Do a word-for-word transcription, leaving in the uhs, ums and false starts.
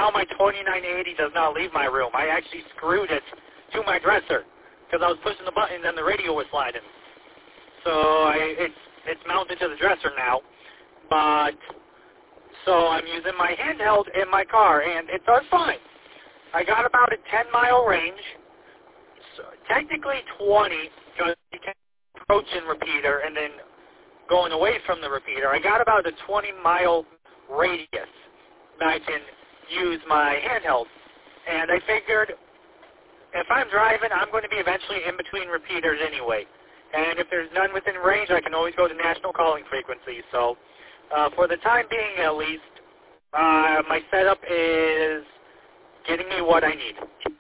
now my twenty-nine eighty does not leave my room. I actually screwed it to my dresser because I was pushing the buttons and the radio was sliding. So I, it's it's mounted to the dresser now. But so I'm using my handheld in my car, and it does fine. I got about a ten mile range, so technically twenty, because you can approach in repeater and then going away from the repeater. I got about a twenty mile radius that I can use my handheld. And I figured if I'm driving, I'm going to be eventually in between repeaters anyway. And if there's none within range, I can always go to national calling frequency. So uh, for the time being, at least, uh, my setup is getting me what I need.